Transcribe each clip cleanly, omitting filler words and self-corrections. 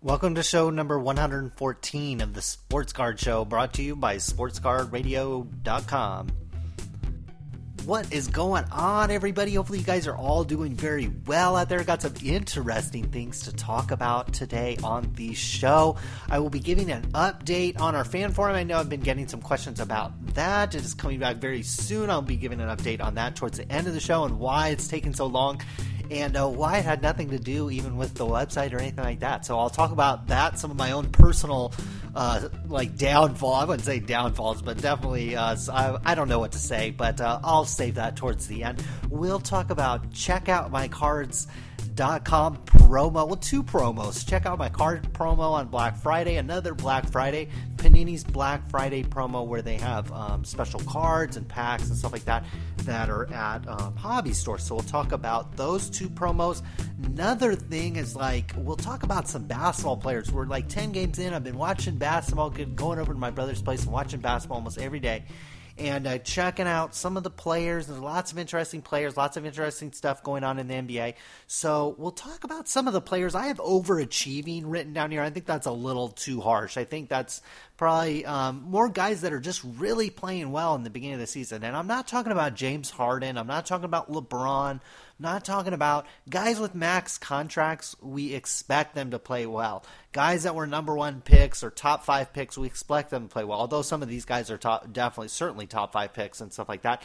Welcome to show number 114 of the Sports Card Show, brought to you by SportsCardRadio.com. What is going on, everybody? Hopefully you guys are all doing very well out there. Got some interesting things to talk about today on the show. I will be giving an update on our fan forum. I know I've been getting some questions about that. It is coming back very soon. I'll be giving an update on that towards the end of the show and why it's taking so long. And why it had nothing to do even with the website or anything like that. So I'll talk about that, some of my own personal downfall. I wouldn't say downfalls, but definitely I don't know what to say, but I'll save that towards the end. We'll talk about checkoutmycards.com promo. Well, two promos. Check out my card promo on Black Friday, another Black Friday, Panini's Black Friday promo where they have special cards and packs and stuff like that are at hobby stores. So we'll talk about those two promos. Another thing is we'll talk about some basketball players. We're 10 games in. I've been watching basketball, going over to my brother's place and watching basketball almost every day. And checking out some of the players. There's lots of interesting players, lots of interesting stuff going on in the NBA. So we'll talk about some of the players. I have overachieving written down here. I think that's a little too harsh. I think that's probably more guys that are just really playing well in the beginning of the season. And I'm not talking about James Harden. I'm not talking about LeBron. Not talking about guys with max contracts. We expect them to play well. Guys that were number one picks or top 5 picks, we expect them to play well. Although some of these guys are certainly top 5 picks and stuff like that.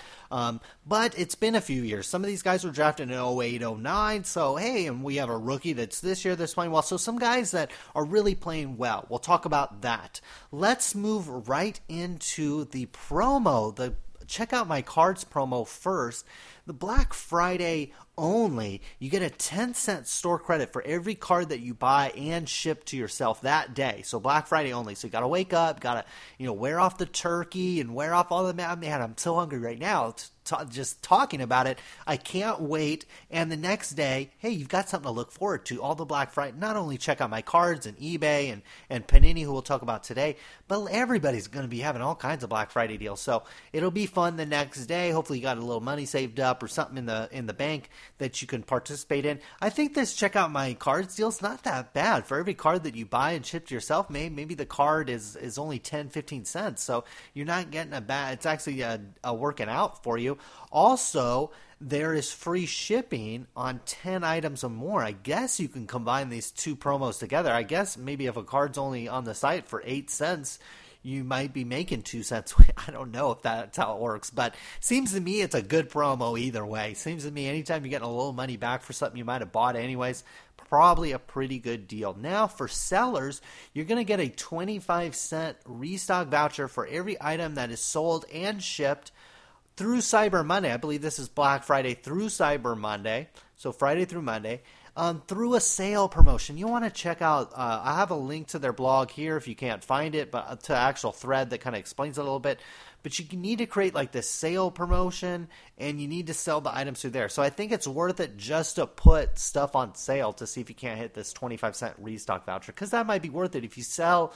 But it's been a few years. Some of these guys were drafted in 08, 09. So, hey, and we have a rookie that's this year that's playing well. So some guys that are really playing well. We'll talk about that. Let's move right into the promo. Check out my cards promo first. The Black Friday only, you get a 10-cent store credit for every card that you buy and ship to yourself that day. So Black Friday only. So you got to wake up, got to wear off the turkey and wear off all the man. I'm so hungry right now. Just talking about it, I can't wait. And the next day, hey, you've got something to look forward to. All the Black Friday. Not only check out my cards and eBay and Panini, who we'll talk about today, but everybody's going to be having all kinds of Black Friday deals. So it'll be fun the next day. Hopefully you got a little money saved up or something in the bank that you can participate in. I think this check out my cards deal is not that bad. For every card that you buy and ship to yourself, maybe the card is only 10, 15 cents. So you're not getting it's actually a working out for you. Also, there is free shipping on 10 items or more. I guess you can combine these two promos together. I guess maybe if a card's only on the site for 8 cents, you might be making 2 cents. I don't know if that's how it works, but seems to me it's a good promo either way. Seems to me anytime you're getting a little money back for something you might have bought anyways, probably a pretty good deal. Now for sellers, you're going to get a 25-cent restock voucher for every item that is sold and shipped through Cyber Monday. I believe this is Black Friday through Cyber Monday, so Friday through Monday, through a sale promotion. You want to check out, I have a link to their blog here if you can't find it, but to actual thread that kind of explains it a little bit. But you need to create this sale promotion, and you need to sell the items through there. So I think it's worth it just to put stuff on sale to see if you can't hit this 25-cent restock voucher, because that might be worth it. If you sell,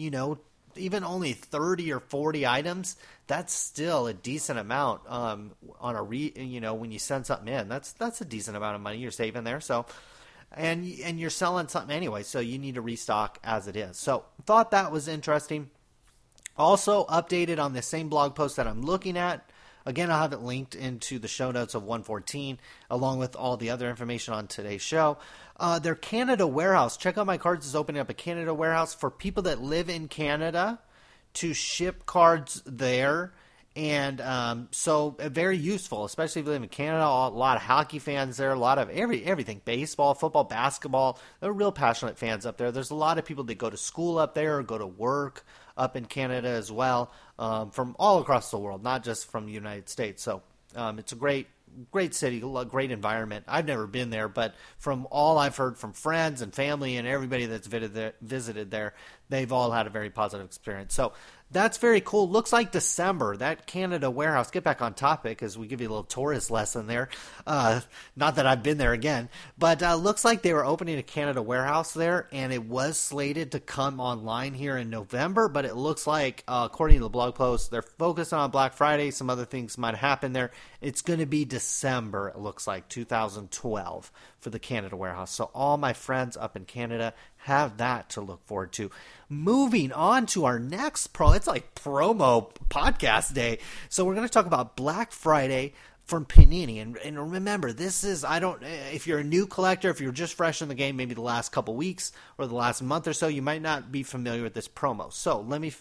even only 30 or 40 items, that's still a decent amount on when you send something in. That's a decent amount of money you're saving there. So and you're selling something anyway, so you need to restock as it is. So thought that was interesting. Also updated on the same blog post that I'm looking at. Again, I'll have it linked into the show notes of 114, along with all the other information on today's show. Their Canada warehouse. Check out my cards is opening up a Canada warehouse for people that live in Canada to ship cards there. And so very useful, especially if you live in Canada. A lot of hockey fans there, a lot of everything, baseball, football, basketball. They're real passionate fans up there. There's a lot of people that go to school up there or go to work up in Canada as well, from all across the world, not just from the United States. So it's a great city, great environment. I've never been there, but from all I've heard from friends and family and everybody that's visited there, they've all had a very positive experience. So that's very cool. Looks like December, that Canada warehouse, get back on topic as we give you a little tourist lesson there. Not that I've been there again, but looks like they were opening a Canada warehouse there, and it was slated to come online here in November, but it looks like, according to the blog post, they're focused on Black Friday. Some other things might happen there. It's going to be December, it looks like, 2012 for the Canada warehouse. So all my friends up in Canada, have that to look forward to. Moving on to our next it's like promo podcast day. So we're going to talk about Black Friday from Panini. And remember, this is, if you're a new collector, if you're just fresh in the game, maybe the last couple weeks or the last month or so, you might not be familiar with this promo. So let me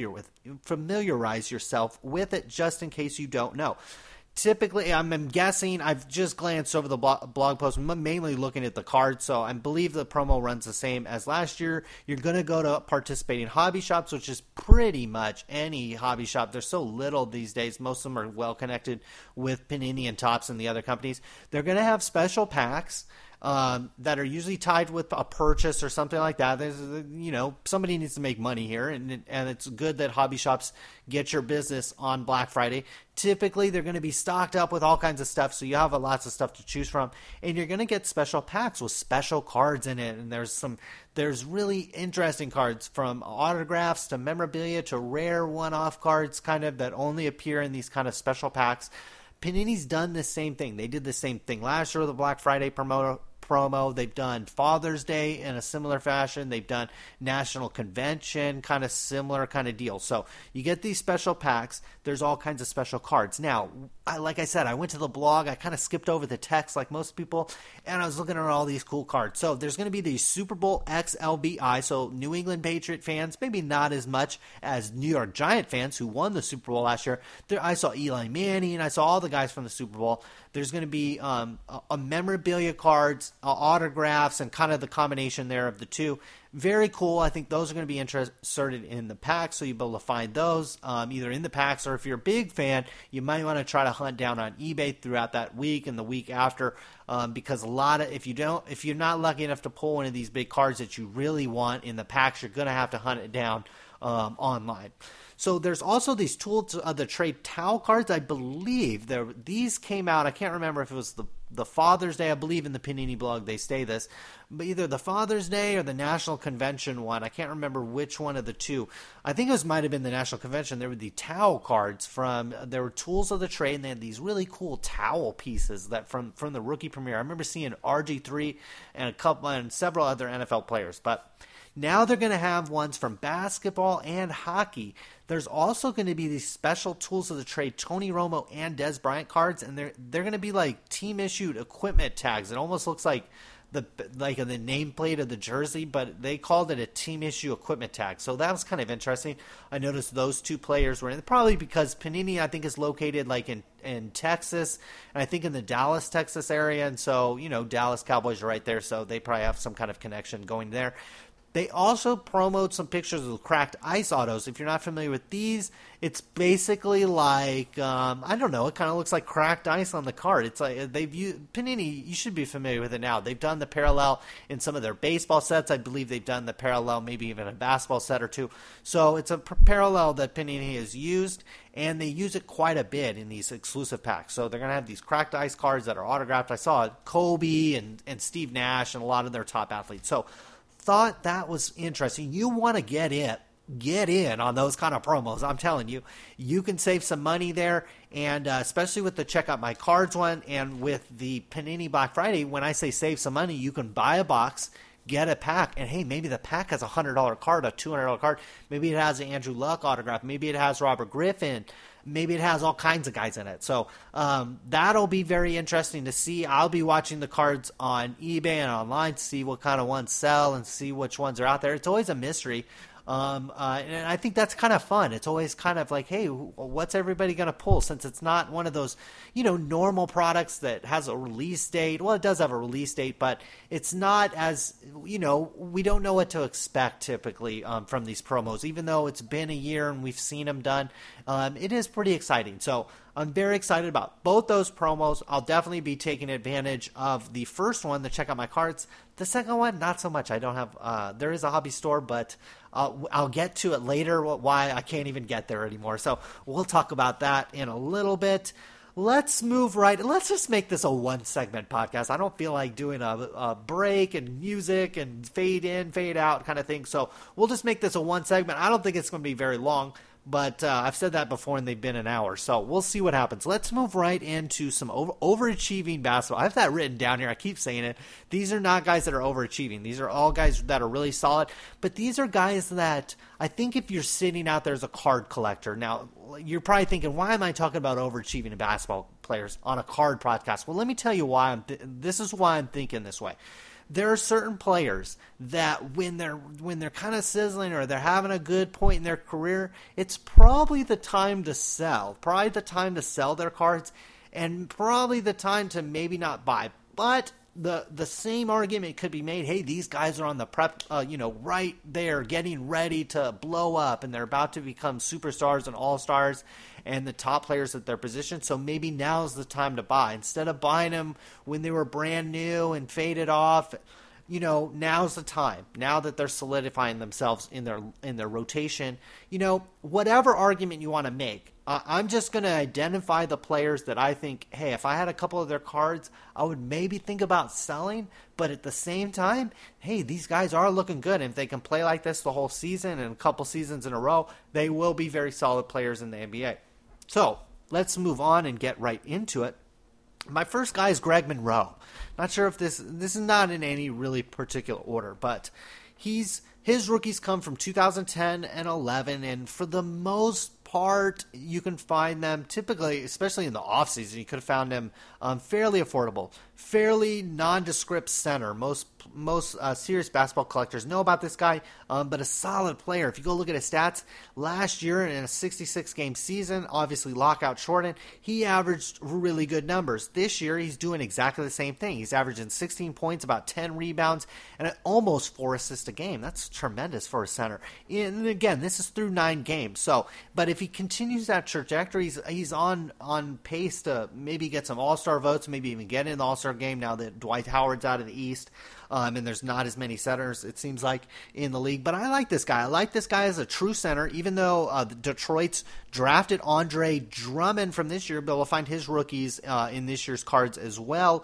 familiarize yourself with it just in case you don't know. Typically, I'm guessing, I've just glanced over the blog post, mainly looking at the cards, so I believe the promo runs the same as last year. You're going to go to participating hobby shops, which is pretty much any hobby shop. There's so little these days. Most of them are well connected with Panini and Topps and the other companies. They're going to have special packs that are usually tied with a purchase or something like that. There's, somebody needs to make money here, and it's good that hobby shops get your business on Black Friday. Typically, they're going to be stocked up with all kinds of stuff, so you have lots of stuff to choose from, and you're going to get special packs with special cards in it. And there's really interesting cards, from autographs to memorabilia to rare one-off cards, kind of that only appear in these kind of special packs. Panini's done the same thing. They did the same thing last year with the Black Friday promo. They've done Father's Day in a similar fashion. They've done National Convention, kind of similar kind of deal. So you get these special packs. There's all kinds of special cards. Now, like I said, I went to the blog. I kind of skipped over the text like most people, and I was looking at all these cool cards. So there's going to be the Super Bowl XLBI. So New England Patriot fans, maybe not as much as New York Giant fans who won the Super Bowl last year. I saw Eli Manning, and I saw all the guys from the Super Bowl. There's going to be a memorabilia cards, autographs, and kind of the combination there of the two. Very cool. I think those are going to be inserted in the packs, so you'll be able to find those either in the packs, or if you're a big fan, you might want to try to hunt down on eBay throughout that week and the week after, because if you're not lucky enough to pull one of these big cards that you really want in the packs, you're going to have to hunt it down online. So there's also these tools of the trade towel cards. I believe these came out. I can't remember if it was the Father's Day. I believe in the Panini blog they say this, but either the Father's Day or the National Convention one. I can't remember which one of the two. I think it might have been the National Convention. There were the towel cards there were tools of the trade, and they had these really cool towel pieces that from the rookie premiere. I remember seeing RG3 and several other NFL players, but now they're going to have ones from basketball and hockey. There's also going to be these special tools of the trade Tony Romo and Dez Bryant cards, and they're going to be like team issued equipment tags. It almost looks like the nameplate of the jersey, but they called it a team issue equipment tag. So that was kind of interesting. I noticed those two players were in, probably because Panini, I think, is located like in Texas, and I think in the Dallas, Texas area, and so Dallas Cowboys are right there, so they probably have some kind of connection going there. They also promote some pictures of cracked ice autos. If you're not familiar with these, it's basically like, I don't know, it kind of looks like cracked ice on the card. It's like Panini, you should be familiar with it now. They've done the parallel in some of their baseball sets. I believe they've done the parallel maybe even a basketball set or two. So it's a parallel that Panini has used, and they use it quite a bit in these exclusive packs. So they're going to have these cracked ice cards that are autographed. I saw Kobe and Steve Nash and a lot of their top athletes. So thought that was interesting. You want to get in on those kind of promos. I'm telling you, you can save some money there, and especially with the Check Out My Cards one and with the Panini Black Friday, when I say save some money, you can buy a box, get a pack, and hey, maybe the pack has a $100 card, a $200 card. Maybe it has an Andrew Luck autograph. Maybe it has Robert Griffin. Maybe it has all kinds of guys in it. So that'll be very interesting to see. I'll be watching the cards on eBay and online to see what kind of ones sell and see which ones are out there. It's always a mystery. And I think that's kind of fun. It's always kind of like, hey, what's everybody going to pull, since it's not one of those, normal products that has a release date. Well, it does have a release date, but it's not as, we don't know what to expect typically from these promos. Even though it's been a year and we've seen them done, it is pretty exciting. So I'm very excited about both those promos. I'll definitely be taking advantage of the first one to check out my cards. The second one, not so much. I don't have, there is a hobby store, but I'll get to it later, why I can't even get there anymore. So we'll talk about that in a little bit. Let's just make this a one-segment podcast. I don't feel like doing a break and music and fade in, fade out kind of thing. So we'll just make this a one segment. I don't think it's going to be very long, But I've said that before, and they've been an hour. So we'll see what happens. Let's move right into some overachieving basketball. I have that written down here. I keep saying it. These are not guys that are overachieving. These are all guys that are really solid. But these are guys that I think if you're sitting out there as a card collector. Now, you're probably thinking, why am I talking about overachieving in basketball players on a card podcast? Well, let me tell you why. This is why I'm thinking this way. There are certain players that when they're kind of sizzling or they're having a good point in their career, it's probably the time to sell. Probably the time to sell their cards, and probably the time to maybe not buy. But the same argument could be made, hey, these guys are on the prep, right there, getting ready to blow up, and they're about to become superstars and all-stars and the top players at their position, so maybe now's the time to buy. Instead of buying them when they were brand new and faded off, now's the time. Now that they're solidifying themselves in their rotation, whatever argument you want to make, I'm just going to identify the players that I think, hey, if I had a couple of their cards, I would maybe think about selling. But at the same time, hey, these guys are looking good. And if they can play like this the whole season and a couple seasons in a row, they will be very solid players in the NBA. So let's move on and get right into it. My first guy is Greg Monroe. Not sure if this is not in any really particular order, but his rookies come from 2010 and 11, and for the most part, you can find them typically, especially in the offseason, you could have found them fairly affordable, fairly nondescript center. Most serious basketball collectors know about this guy, but a solid player. If you go look at his stats, last year in a 66-game season, obviously lockout shortened, he averaged really good numbers. This year, he's doing exactly the same thing. He's averaging 16 points, about 10 rebounds, and almost 4 assists a game. That's tremendous for a center. And again, this is through 9 games. But if he continues that trajectory, he's on pace to maybe get some All-Star votes, maybe even get in the All-Star game now that Dwight Howard's out of the East. And there's not as many centers, it seems like, in the league. But I like this guy. I like this guy as a true center, even though Detroit's drafted Andre Drummond from this year, but we'll find his rookies in this year's cards as well.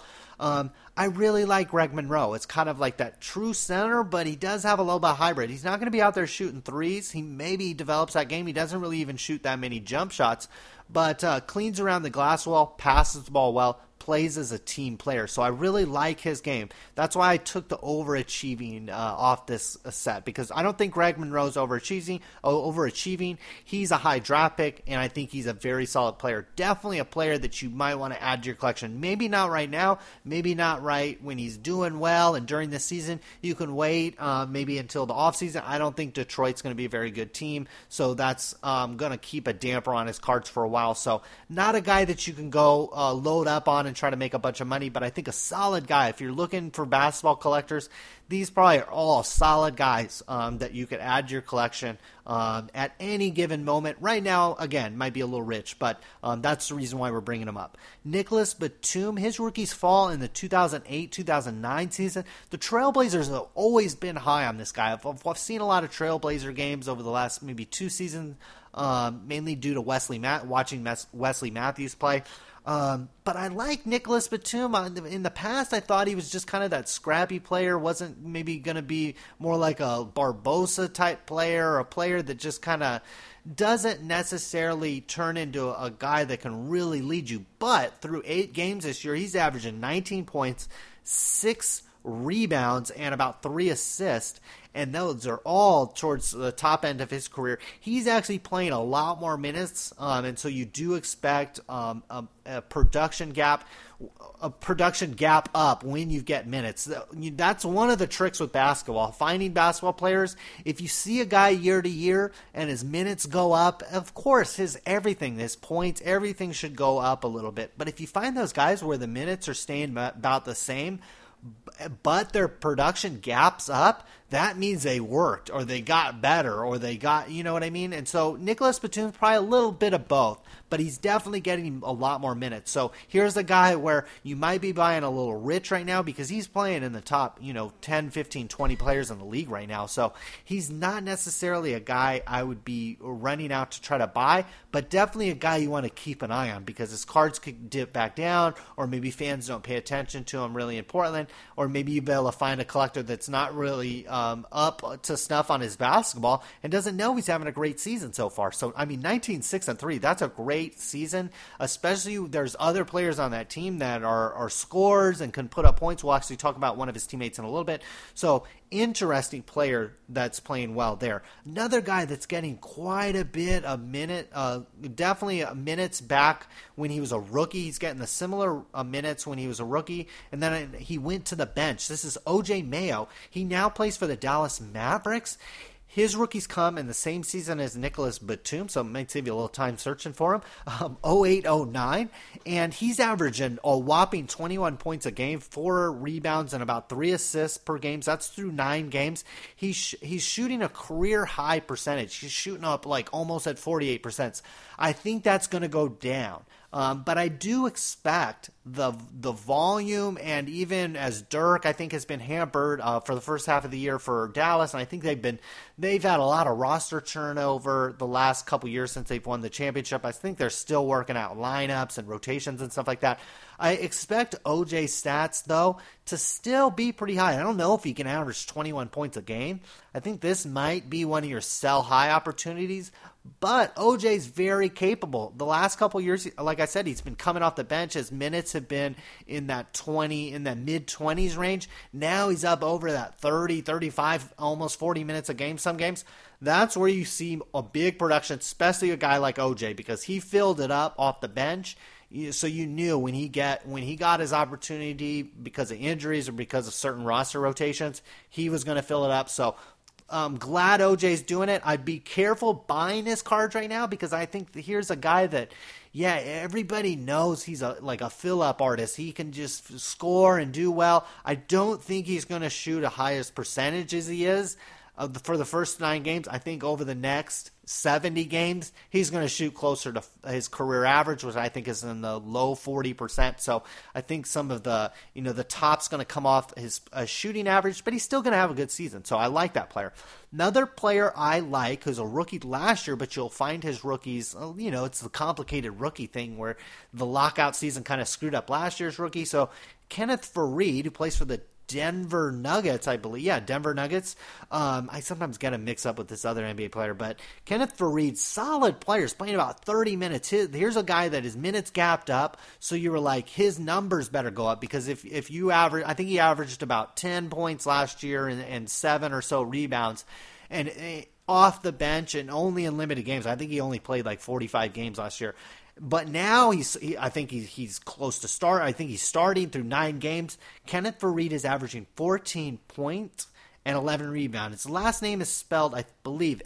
I really like Greg Monroe. It's kind of like that true center, but he does have a little bit of hybrid. He's not going to be out there shooting threes. He maybe develops that game. He doesn't really even shoot that many jump shots, but cleans around the glass well, passes the ball well, plays as a team player. So I really like his game. That's why I took the overachieving off this set, because I don't think Greg Monroe's overachieving. He's a high draft pick, and I think he's a very solid player. Definitely a player that you might want to add to your collection. Maybe not right now. Maybe not right when he's doing well and during the season. You can wait maybe until the offseason. I don't think Detroit's going to be a very good team, so that's going to keep a damper on his cards for a while. So not a guy that you can go load up on and try to make a bunch of money, but I think a solid guy. If you're looking for basketball collectors, these probably are all solid guys that you could add to your collection at any given moment. Right now, again, might be a little rich, but that's the reason why we're bringing him up. Nicholas Batum, his rookies fall in the 2008-2009 season. The Trailblazers have always been high on this guy. I've seen a lot of Trailblazer games over the last maybe 2 seasons, mainly due to watching Wesley Matthews play. But I like Nicholas Batum. In the past, I thought he was just kind of that scrappy player, wasn't maybe going to be more like a Barbosa type player, or a player that just kind of doesn't necessarily turn into a guy that can really lead you. But through 8 games this year, he's averaging 19 points, 6 rebounds, and about 3 assists, and those are all towards the top end of his career. He's actually playing a lot more minutes, and so you do expect a production gap up when you get minutes. That's one of the tricks with basketball, finding basketball players. If you see a guy year to year and his minutes go up, of course his points, everything should go up a little bit. But if you find those guys where the minutes are staying about the same, but their production gaps up, that means they worked, or they got better, or they got, you know what I mean? And so Nicholas Batum's probably a little bit of both, but he's definitely getting a lot more minutes. So here's a guy where you might be buying a little rich right now, because he's playing in the top, 10, 15, 20 players in the league right now. So he's not necessarily a guy I would be running out to try to buy, but definitely a guy you want to keep an eye on, because his cards could dip back down, or maybe fans don't pay attention to him really in Portland, or maybe you'll be able to find a collector that's not really up to snuff on his basketball and doesn't know he's having a great season so far. So, I mean, 19-6-3, that's a great season, especially there's other players on that team that are scorers and can put up points. We'll actually talk about one of his teammates in a little bit. So, interesting player that's playing well there. Another guy that's getting quite a bit of definitely minutes back when he was a rookie. He's getting the similar minutes when he was a rookie, and then he went to the bench. This is OJ Mayo. He now plays for the Dallas Mavericks. His rookies come in the same season as Nicholas Batum, so it might save you a little time searching for him, 08-09, and he's averaging a whopping 21 points a game, 4 rebounds, and about 3 assists per game. So that's through 9 games. He's shooting a career-high percentage. He's shooting up like almost at 48%. I think that's going to go down. But I do expect the volume, and even as Dirk, I think, has been hampered for the first half of the year for Dallas, and I think they've had a lot of roster turnover the last couple years since they've won the championship. I think they're still working out lineups and rotations and stuff like that. I expect OJ's stats, though, to still be pretty high. I don't know if he can average 21 points a game. I think this might be one of your sell-high opportunities, but OJ's very capable. The last couple years, like I said, he's been coming off the bench. His minutes have been in that mid-20s range. Now he's up over that 30, 35, almost 40 minutes a game some games. That's where you see a big production, especially a guy like OJ, because he filled it up off the bench. So you knew when he got his opportunity because of injuries or because of certain roster rotations, he was going to fill it up. So I'm glad OJ's doing it. I'd be careful buying his cards right now because I think here's a guy that, yeah, everybody knows he's like a fill-up artist. He can just score and do well. I don't think he's going to shoot a highest percentage as he is for the first 9 games. I think over the next 70 games, he's going to shoot closer to his career average, which I think is in the low 40%. So I think some of the top's going to come off his shooting average, but he's still going to have a good season. So I like that player. Another player I like who's a rookie last year, but you'll find his rookies, it's the complicated rookie thing where the lockout season kind of screwed up last year's rookie. So Kenneth Faried, who plays for the Denver Nuggets, I believe. Yeah, Denver Nuggets. I sometimes get him mixed up with this other NBA player, but Kenneth Faried, solid players, playing about 30 minutes. Here's a guy that his minutes gapped up, so you were like, his numbers better go up, because if you average, I think he averaged about 10 points last year and 7 or so rebounds, and off the bench and only in limited games. I think he only played like 45 games last year. But now I think he's close to start. I think he's starting through 9 games. Kenneth Faried is averaging 14 points and 11 rebounds. His last name is spelled, I believe,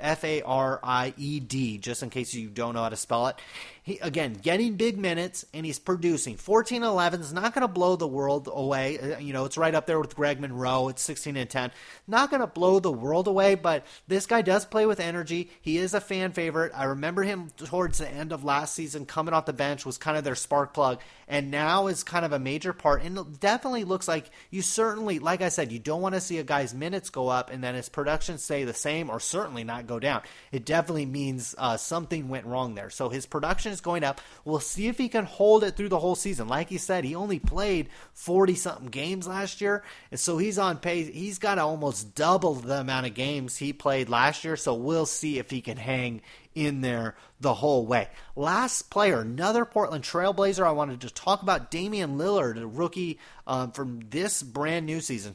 Faried, just in case you don't know how to spell it. He, again, getting big minutes, and he's producing. 14 and 11 is not going to blow the world away. It's right up there with Greg Monroe. It's 16 and 10. Not going to blow the world away, but this guy does play with energy. He is a fan favorite. I remember him towards the end of last season coming off the bench, was kind of their spark plug, and now is kind of a major part. And it definitely looks like you certainly, like I said, you don't want to see a guy's minutes go up and then his production stay the same or certainly not go down. It definitely means something went wrong there. So his production is going up. We'll see if he can hold it through the whole season. Like he said, he only played 40-something games last year, and so he's on pace. He's got to almost double the amount of games he played last year, so we'll see if he can hang in there the whole way. Last player, another Portland Trailblazer I wanted to talk about, Damian Lillard, a rookie from this brand new season,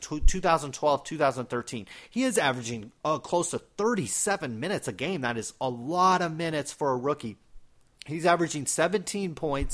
2012-2013. He is averaging close to 37 minutes a game. That is a lot of minutes for a rookie. He's averaging 17 points,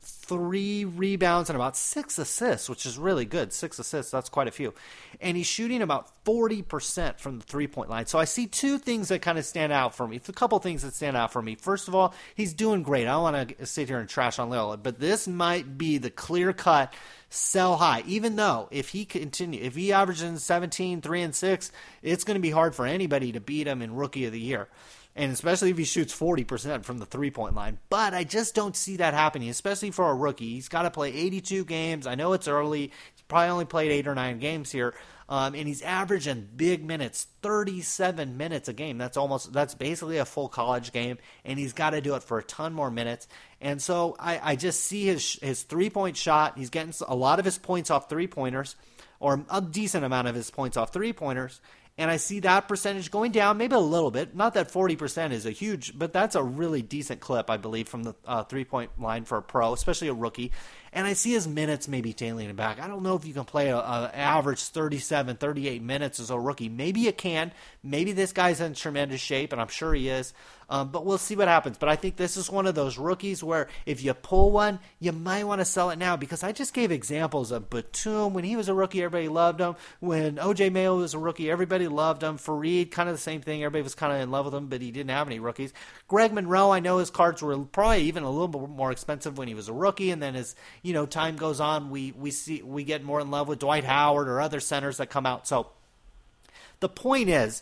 3 rebounds, and about 6 assists, which is really good. 6 assists, that's quite a few. And he's shooting about 40% from the three-point line. So I see 2 things that kind of stand out for me. A couple things that stand out for me. First of all, he's doing great. I don't want to sit here and trash on Lillard, but this might be the clear-cut sell high. Even though if he averages 17, 3, and 6, it's going to be hard for anybody to beat him in Rookie of the Year. And especially if he shoots 40% from the three-point line. But I just don't see that happening, especially for a rookie. He's got to play 82 games. I know it's early. He's probably only played 8 or 9 games here. And he's averaging big minutes, 37 minutes a game. That's basically a full college game. And he's got to do it for a ton more minutes. And so I just see his three-point shot. He's getting a lot of his points off three-pointers, or a decent amount of his points off three-pointers. And I see that percentage going down maybe a little bit. Not that 40% is a huge, but that's a really decent clip, I believe, from the three-point line for a pro, especially a rookie. And I see his minutes maybe tailing it back. I don't know if you can play an average 37, 38 minutes as a rookie. Maybe you can. Maybe this guy's in tremendous shape, and I'm sure he is. But we'll see what happens. But I think this is one of those rookies where if you pull one, you might want to sell it now, because I just gave examples of Batum. When he was a rookie, everybody loved him. When O.J. Mayo was a rookie, everybody loved him. Fareed, kind of the same thing. Everybody was kind of in love with him, but he didn't have any rookies. Greg Monroe, I know his cards were probably even a little bit more expensive when he was a rookie, and then as time goes on, we get more in love with Dwight Howard or other centers that come out. So the point is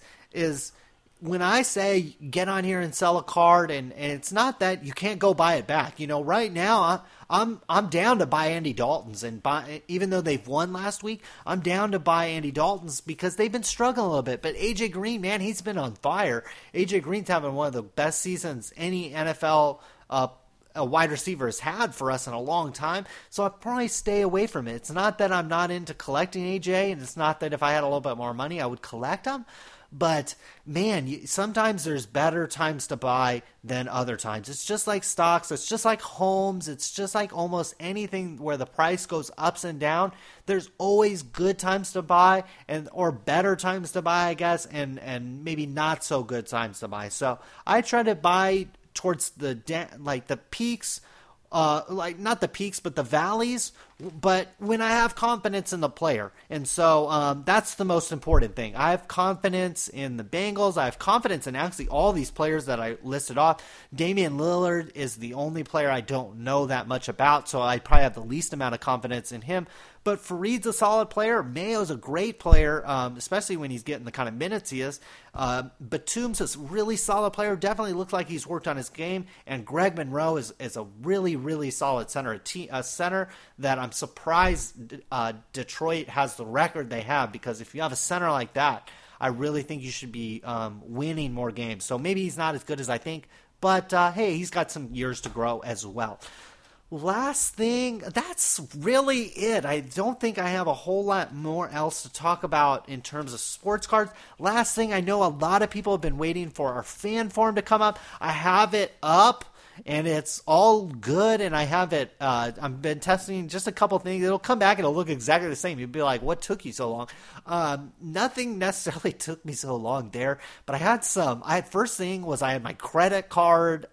when I say get on here and sell a card, and it's not that you can't go buy it back. Right now I'm down to buy Andy Dalton's, and even though they've won last week, I'm down to buy Andy Dalton's because they've been struggling a little bit. But AJ Green, man, he's been on fire. AJ Green's having one of the best seasons any NFL a wide receiver has had for us in a long time, so I'd probably stay away from it. It's not that I'm not into collecting AJ, and it's not that if I had a little bit more money I would collect them, but man, sometimes there's better times to buy than other times. It's just like stocks, it's just like homes, it's just like almost anything where the price goes ups and down. There's always good times to buy or better times to buy, I guess, and maybe not so good times to buy. So I try to buy towards the peaks, not the peaks, but the valleys, but when I have confidence in the player. And so that's the most important thing. I have confidence in the Bengals. I have confidence in actually all these players that I listed off. Damian Lillard is the only player I don't know that much about, so I probably have the least amount of confidence in him. But Fareed's a solid player. Mayo's a great player, especially when he's getting the kind of minutes he is. Batum's a really solid player. Definitely looks like he's worked on his game. And Greg Monroe is a really, really solid center. A center that I'm surprised Detroit has the record they have, because if you have a center like that, I really think you should be winning more games. So maybe he's not as good as I think, but hey, he's got some years to grow as well. Last thing, that's really it. I don't think I have a whole lot more else to talk about in terms of sports cards. Last thing, I know a lot of people have been waiting for our fan forum to come up. I have it up, and it's all good, and I have it, I've been testing just a couple things. It'll come back and it'll look exactly the same. You'll be like, what took you so long? Nothing necessarily took me so long there, but I had first thing was I had my credit card,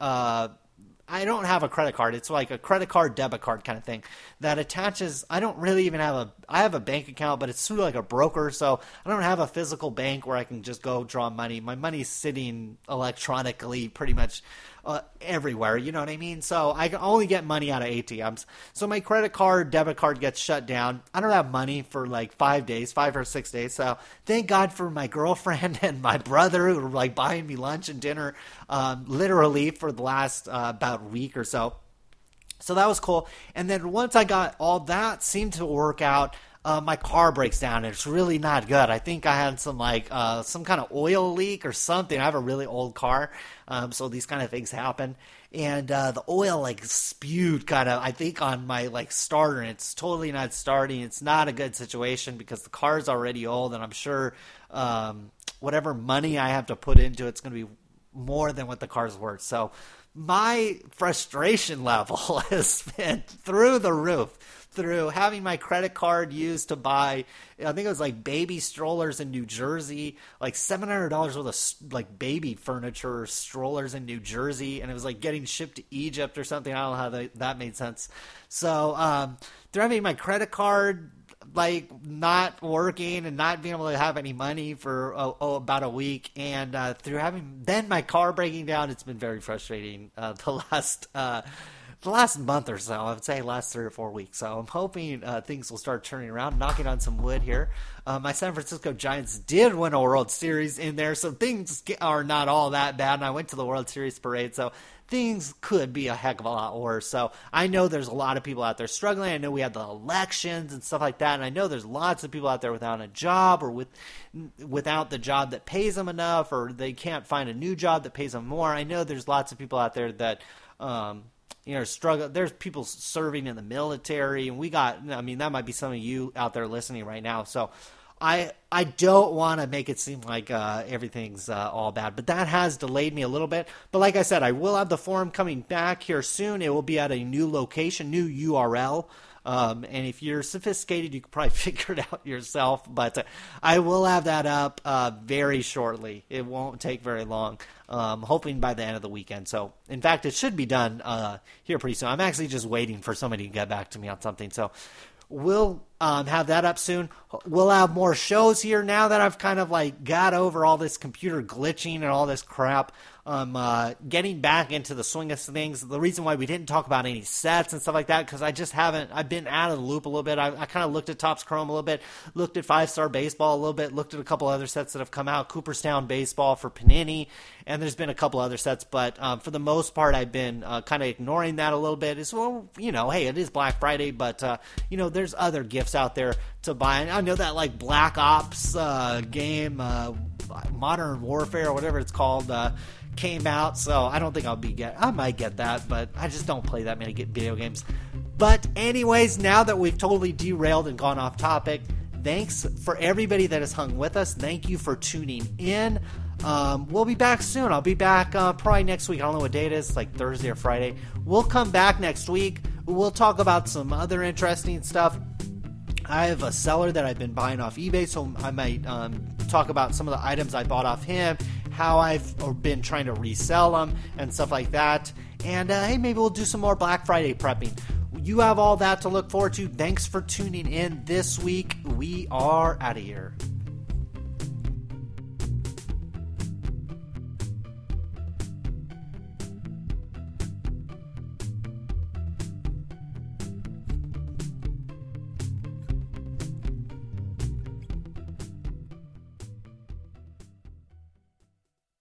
I don't have a credit card. It's like a credit card, debit card kind of thing that attaches. I don't really even I have a bank account, but it's through like a broker. So I don't have a physical bank where I can just go draw money. My money's sitting electronically pretty much everywhere. You know what I mean? So I can only get money out of ATMs. So my credit card, debit card gets shut down. I don't have money for like 5 or 6 days. So thank God for my girlfriend and my brother who were like buying me lunch and dinner literally for the last about week or so. So that was cool. And then once I got all that seemed to work out, my car breaks down and it's really not good. I think I had some kind of oil leak or something. I have a really old car, so these kind of things happen. And the oil spewed kind of, I think, on my starter, and it's totally not starting. It's not a good situation because the car's already old, and I'm sure whatever money I have to put into it's going to be more than what the car's worth. So my frustration level has been through the roof through having my credit card used to buy, I think it was baby strollers in New Jersey, $700 worth of baby furniture strollers in New Jersey, and it was getting shipped to Egypt or something. I don't know how that made sense. So through having my credit card not working and not being able to have any money for about a week, and through having then my car breaking down, it's been very frustrating the last month or so. I would say last 3 or 4 weeks. So I'm hoping things will start turning around, knocking on some wood here. My San Francisco Giants did win a World Series in there, so things are not all that bad. And I went to the World Series parade, so things could be a heck of a lot worse. So I know there's a lot of people out there struggling. I know we had the elections and stuff like that, and I know there's lots of people out there without a job or without the job that pays them enough, or they can't find a new job that pays them more. I know there's lots of people out there that struggle. There's people serving in the military, and that might be some of you out there listening right now. So I don't want to make it seem like everything's all bad, but that has delayed me a little bit. But like I said, I will have the forum coming back here soon. It will be at a new location, new URL. And if you're sophisticated, you can probably figure it out yourself. But I will have that up very shortly. It won't take very long, hoping by the end of the weekend. So, in fact, it should be done here pretty soon. I'm actually just waiting for somebody to get back to me on something. So we'll have that up soon. We'll have more shows here now that I've kind of like got over all this computer glitching and all this crap. Getting back into the swing of things. The reason why we didn't talk about any sets and stuff like that, because I just haven't, I've been out of the loop a little bit. I kind of looked at Topps Chrome a little bit, looked at 5-Star Baseball a little bit, looked at a couple other sets that have come out, Cooperstown Baseball for Panini, and there's been a couple other sets, but for the most part, I've been kind of ignoring that a little bit. It's, well, you know, hey, it is Black Friday, but, you know, there's other gifts out there to buy. And I know that, like, Black Ops game, Modern Warfare, or whatever it's called, came out, so I don't think I might get that, but I just don't play that many video games. But anyways, now that we've totally derailed and gone off topic, thanks for everybody that has hung with us. Thank you for tuning in. We'll be back soon. I'll be back probably next week. I don't know what day it is, like Thursday or Friday. We'll come back next week. We'll talk about some other interesting stuff. I have a seller that I've been buying off eBay, so I might talk about some of the items I bought off him, how I've been trying to resell them, and stuff like that. And, hey, maybe we'll do some more Black Friday prepping. You have all that to look forward to. Thanks for tuning in this week. We are out of here.